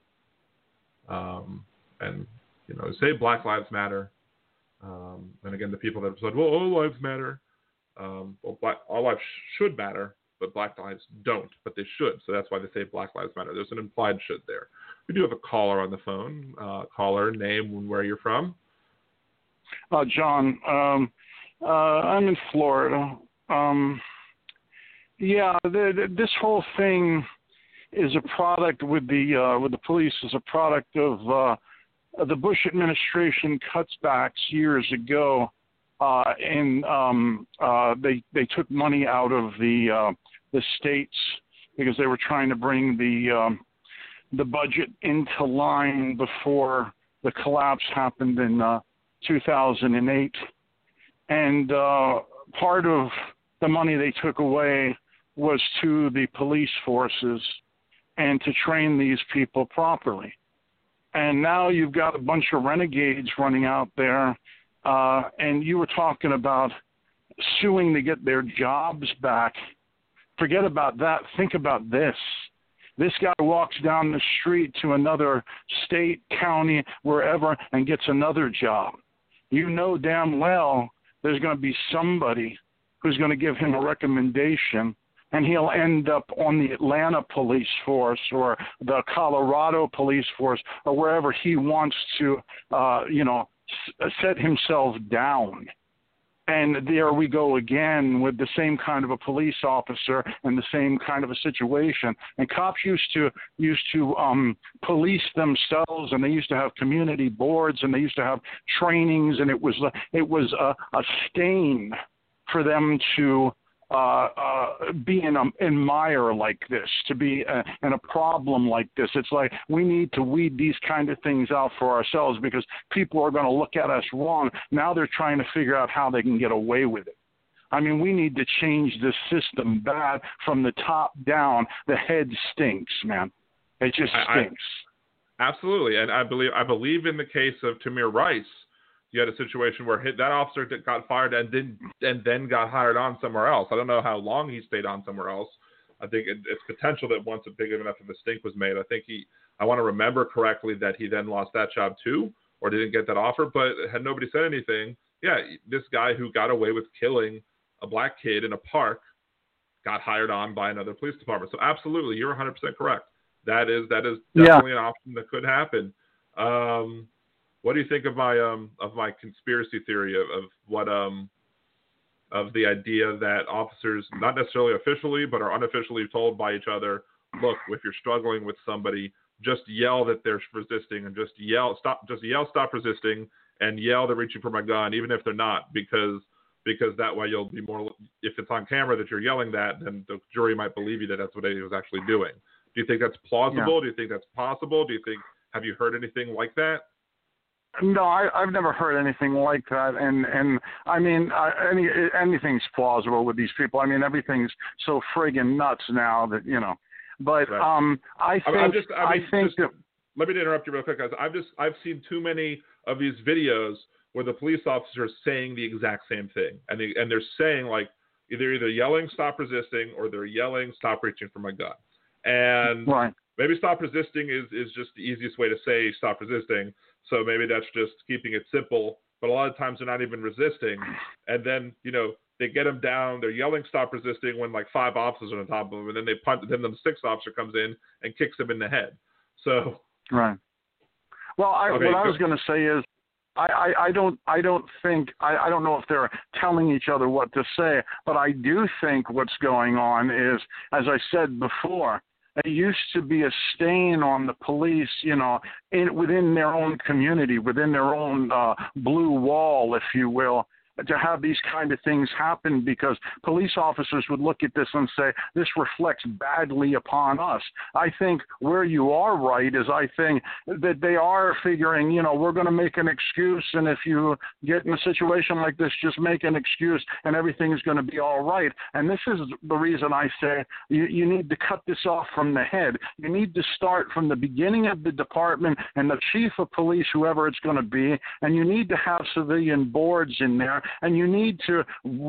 And, say Black Lives Matter. And again, the people that have said, well, all lives matter. All lives should matter, but black lives don't, but they should. So that's why they say Black Lives Matter. There's an implied should there. We do have a caller on the phone. Caller, name, and where you're from. John, I'm in Florida. This whole thing is a product with the police is a product of the Bush administration cutbacks years ago, and they took money out of the states because they were trying to bring the budget into line before the collapse happened in 2008, and part of the money they took away was to the police forces and to train these people properly. And now you've got a bunch of renegades running out there, and you were talking about suing to get their jobs back. Forget about that. Think about this. This guy walks down the street to another state, county, wherever, and gets another job. You know damn well there's going to be somebody who's going to give him a recommendation, and he'll end up on the Atlanta police force or the Colorado police force or wherever he wants to, set himself down. And there we go again with the same kind of a police officer and the same kind of a situation. And cops used to police themselves, and they used to have community boards, and they used to have trainings, and it was a stain for them to be in mire like this, to be in a problem like this. It's like we need to weed these kind of things out for ourselves because people are going to look at us wrong. Now they're trying to figure out how they can get away with it. I mean, we need to change this system bad from the top down. The head stinks, man. It just stinks. Absolutely, and I believe in the case of Tamir Rice, you had a situation where that officer got fired and then got hired on somewhere else. I don't know how long he stayed on somewhere else. I think it's potential that once a big enough of a stink was made, I want to remember correctly that he then lost that job too, or didn't get that offer. But had nobody said anything, this guy who got away with killing a black kid in a park got hired on by another police department. So absolutely, you're 100% correct. That is definitely an option that could happen. What do you think of my conspiracy theory of the idea that officers, not necessarily officially, but are unofficially told by each other, look, if you're struggling with somebody, just yell that they're resisting, and just yell stop resisting, and yell they're reaching for my gun, even if they're not, because that way you'll be more. If it's on camera that you're yelling that, then the jury might believe you that that's what he was actually doing. Do you think that's plausible? Yeah. Do you think that's possible? Have you heard anything like that? No, I've never heard anything like that, and I mean, anything's plausible with these people. I mean, everything's so friggin' nuts now that But right. I think that. Let me interrupt you real quick, guys. I've seen too many of these videos where the police officer is saying the exact same thing, and they're saying like either yelling stop resisting or they're yelling stop reaching for my gun, and right. Maybe stop resisting is just the easiest way to say stop resisting. So maybe that's just keeping it simple. But a lot of times they're not even resisting. And then, they get them down. They're yelling stop resisting when like 5 officers are on top of them. And then they punt. Then the 6th officer comes in and kicks him in the head. So. Right. Well, what I was going to say is I don't know if they're telling each other what to say. But I do think what's going on is, as I said before, it used to be a stain on the police, within their own community, within their own blue wall, if you will, to have these kind of things happen, because police officers would look at this and say, this reflects badly upon us. I think where you are right is I think that they are figuring, we're going to make an excuse, and if you get in a situation like this, just make an excuse and everything's going to be all right. And this is the reason I say you need to cut this off from the head. You need to start from the beginning of the department and the chief of police, whoever it's going to be, and you need to have civilian boards in there. And you need to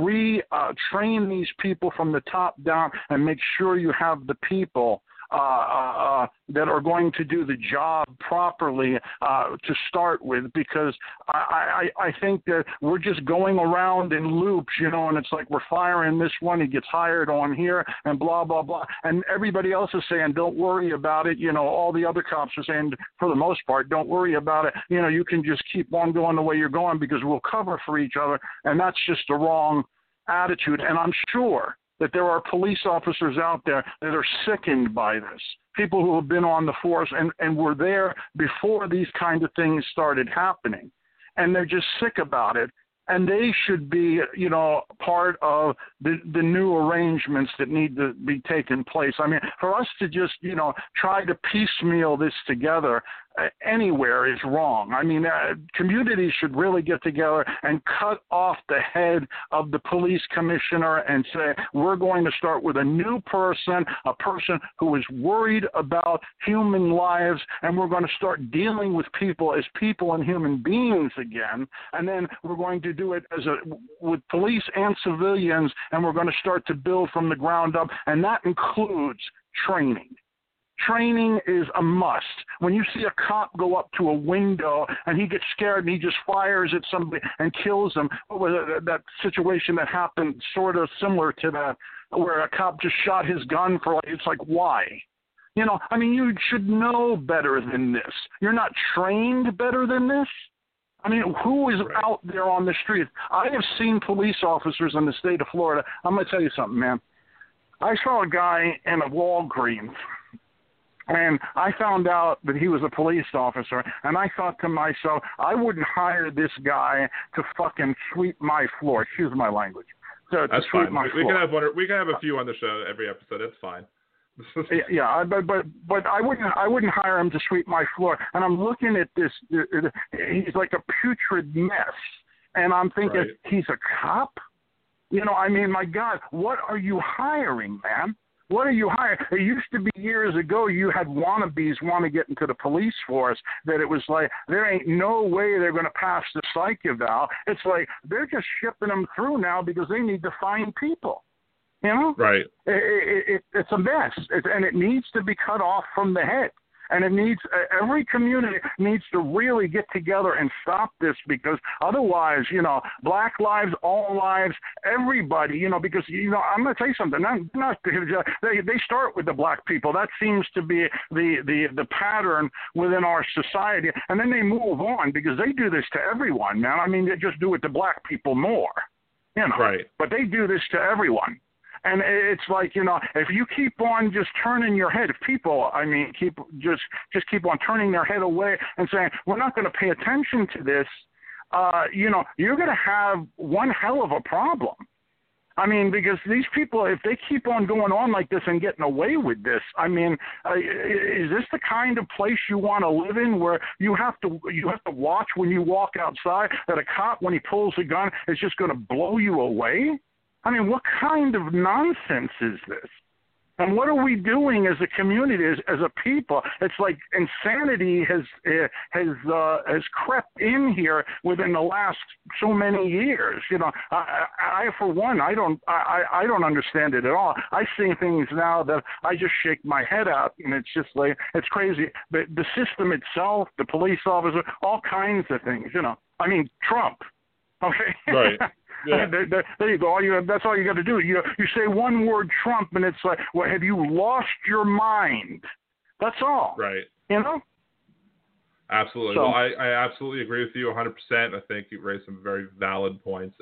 train these people from the top down and make sure you have the people that are going to do the job properly to start with, because I think that we're just going around in loops, and it's like we're firing this one, he gets hired on here, and blah, blah, blah. And everybody else is saying, don't worry about it. All the other cops are saying, for the most part, don't worry about it. You can just keep on going the way you're going because we'll cover for each other. And that's just the wrong attitude. And I'm sure that there are police officers out there that are sickened by this, people who have been on the force and were there before these kind of things started happening. And they're just sick about it. And they should be, part of the new arrangements that need to be taking place. I mean, for us to just, try to piecemeal this together anywhere is wrong. I mean, communities should really get together and cut off the head of the police commissioner and say, we're going to start with a new person, a person who is worried about human lives, and we're going to start dealing with people as people and human beings again. And then we're going to do it with police and civilians, and we're going to start to build from the ground up, and that includes training. training is a must. When you see a cop go up to a window and he gets scared and he just fires at somebody and kills them, what was that situation that happened sort of similar to that, where a cop just shot his gun for, it's like, why? You know, I mean, you should know better than this. You're not trained better than this. I mean, who is out there on the street? I have seen police officers in the state of Florida. I'm going to tell you something, man. I saw a guy in a Walgreens, and I found out that he was a police officer, and I thought to myself, I wouldn't hire this guy to fucking sweep my floor. Excuse my language. That's fine. We can have a few on the show every episode. That's fine. Yeah, but I wouldn't hire him to sweep my floor. And I'm looking at this. He's like a putrid mess, and I'm thinking, he's a cop. You know, I mean, my God, what are you hiring, man? What are you hiring? It used to be years ago you had wannabes want to get into the police force, that it was like, there ain't no way they're going to pass the psych eval. It's like they're just shipping them through now because they need to find people. You know? Right. It's a mess, and it needs to be cut off from the head. And it needs, every community needs to really get together and stop this, because otherwise, you know, black lives, all lives, everybody, you know, because, you know, I'm going to tell you something. They start with the black people. That seems to be the pattern within our society. And then they move on, because they do this to everyone, man. I mean, they just do it to black people more, you know. Right. But they do this to everyone. And it's like, you know, if you keep on just turning your head, if people, I mean, keep on turning their head away and saying, we're not going to pay attention to this, you know, you're going to have one hell of a problem. I mean, because these people, if they keep on going on like this and getting away with this, I mean, is this the kind of place you want to live in, where you have to watch when you walk outside that a cop, when he pulls a gun, is just going to blow you away? I mean, what kind of nonsense is this? And what are we doing as a community, as a people? It's like insanity has crept in here within the last so many years. You know, I for one, I don't understand it at all. I see things now that I just shake my head out, and it's just like, it's crazy. But the system itself, the police officer, all kinds of things. You know, I mean, Trump. Okay. Right. Yeah. There you go. That's all you got to do. You say one word, Trump, and it's like, well, have you lost your mind? That's all. Right. You know? Absolutely. So, well, I absolutely agree with you 100%. I think you raised some very valid points.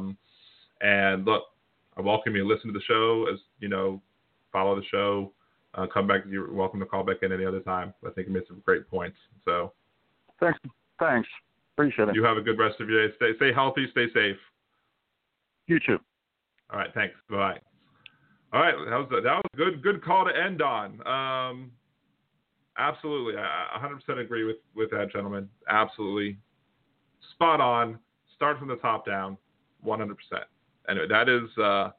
And look, I welcome you to listen to the show. As you know, follow the show. Come back. You're welcome to call back in any other time. I think you made some great points. So. Thanks. Appreciate it. You have a good rest of your day. Stay healthy. Stay safe. You too. All right, thanks. Bye. All right, that was a good call to end on. Absolutely, I 100% agree with that, gentleman. Absolutely, spot on. Start from the top down, 100%. Anyway, that is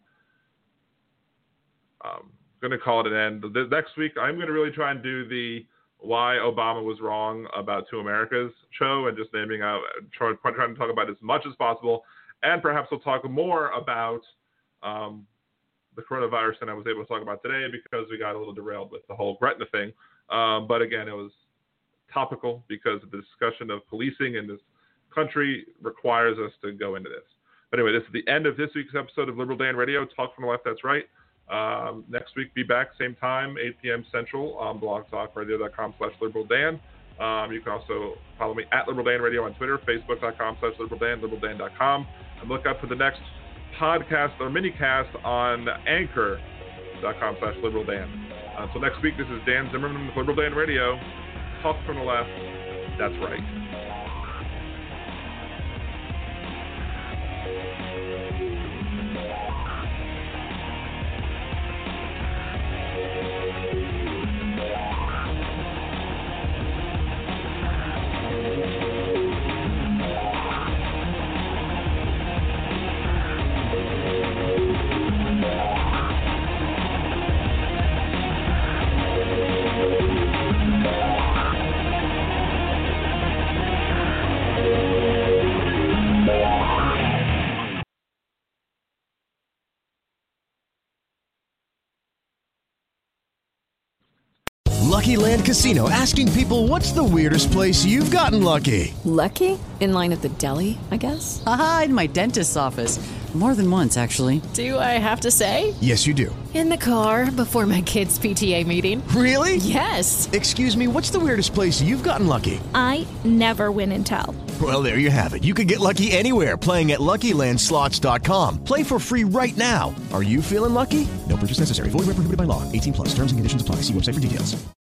going to call it an end. Next week, I'm going to really try and do the Why Obama Was Wrong About Two Americas show, and just naming out, trying to talk about as much as possible. And perhaps we'll talk more about the coronavirus than I was able to talk about today, because we got a little derailed with the whole Gretna thing. But again, it was topical because the discussion of policing in this country requires us to go into this. But anyway, this is the end of this week's episode of Liberal Dan Radio. Talk from the left, that's right. Next week, be back, same time, 8 p.m. Central on blogtalkradio.com/liberaldan. You can also follow me at Liberal Dan Radio on Twitter, facebook.com/liberaldan, liberaldan.com. And look out for the next podcast or minicast on anchor.com/liberaldan. Until next week, this is Dan Zimmerman with Liberal Dan Radio. Talk from the left, that's right. Lucky Land Casino, asking people, what's the weirdest place you've gotten lucky? Lucky? In line at the deli, I guess? Aha, in my dentist's office. More than once, actually. Do I have to say? Yes, you do. In the car before my kids' PTA meeting. Really? Yes. Excuse me, what's the weirdest place you've gotten lucky? I never win and tell. Well, there you have it. You can get lucky anywhere, playing at LuckyLandSlots.com. Play for free right now. Are you feeling lucky? No purchase necessary. Void where prohibited by law. 18+. Terms and conditions apply. See website for details.